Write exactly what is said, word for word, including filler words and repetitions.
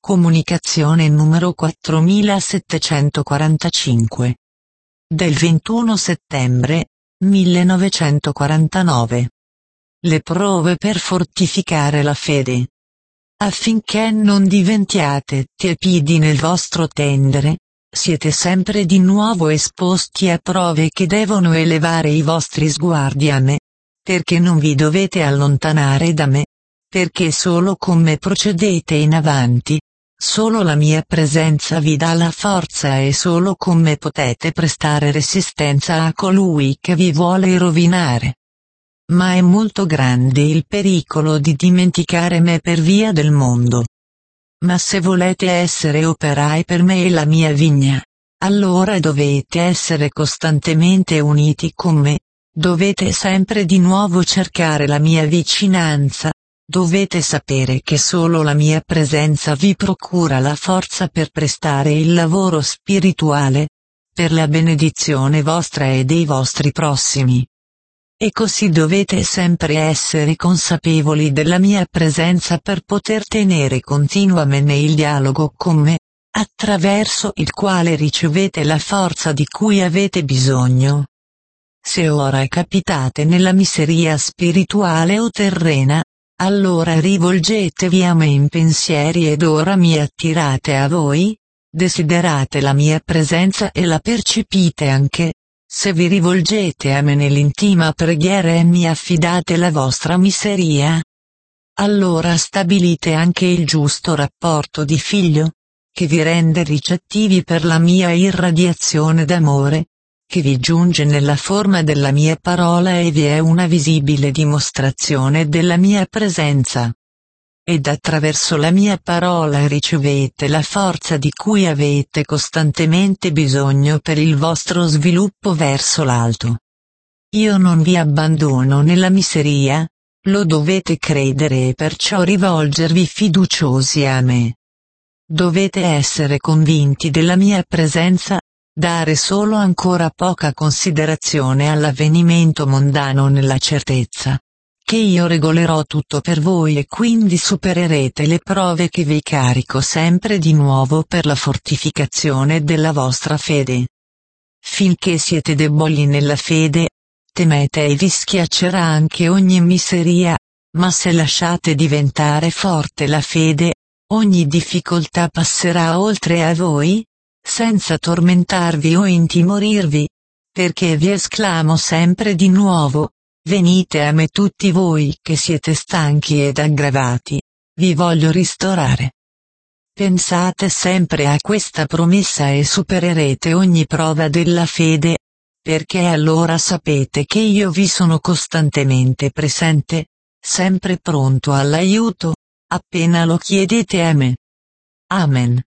Comunicazione numero quattromilasettecentoquarantacinque. Del ventuno settembre millenovecentoquarantanove. Le prove per fortificare la fede. Affinché non diventiate tiepidi nel vostro tendere, siete sempre di nuovo esposti a prove che devono elevare i vostri sguardi a me, perché non vi dovete allontanare da me, perché solo con me procedete in avanti, solo la mia presenza vi dà la forza e solo con me potete prestare resistenza a colui che vi vuole rovinare. Ma è molto grande il pericolo di dimenticare me per via del mondo. Ma se volete essere operai per me e la mia vigna, allora dovete essere costantemente uniti con me, dovete sempre di nuovo cercare la mia vicinanza, dovete sapere che solo la mia presenza vi procura la forza per prestare il lavoro spirituale, per la benedizione vostra e dei vostri prossimi. E così dovete sempre essere consapevoli della mia presenza per poter tenere continuamente il dialogo con me, attraverso il quale ricevete la forza di cui avete bisogno. Se ora capitate nella miseria spirituale o terrena, allora rivolgetevi a me in pensieri ed ora mi attirate a voi, desiderate la mia presenza e la percepite anche. Se vi rivolgete a me nell'intima preghiera e mi affidate la vostra miseria, allora stabilite anche il giusto rapporto di figlio, che vi rende ricettivi per la mia irradiazione d'amore, che vi giunge nella forma della mia parola e vi è una visibile dimostrazione della mia presenza. Ed attraverso la mia parola ricevete la forza di cui avete costantemente bisogno per il vostro sviluppo verso l'alto. Io non vi abbandono nella miseria, lo dovete credere e perciò rivolgervi fiduciosi a me. Dovete essere convinti della mia presenza, dare solo ancora poca considerazione all'avvenimento mondano nella certezza che io regolerò tutto per voi e quindi supererete le prove che vi carico sempre di nuovo per la fortificazione della vostra fede. Finché siete deboli nella fede, temete e vi schiaccerà anche ogni miseria, ma se lasciate diventare forte la fede, ogni difficoltà passerà oltre a voi, senza tormentarvi o intimorirvi, perché vi esclamo sempre di nuovo: venite a me tutti voi che siete stanchi ed aggravati, vi voglio ristorare. Pensate sempre a questa promessa e supererete ogni prova della fede, perché allora sapete che io vi sono costantemente presente, sempre pronto all'aiuto, appena lo chiedete a me. Amen.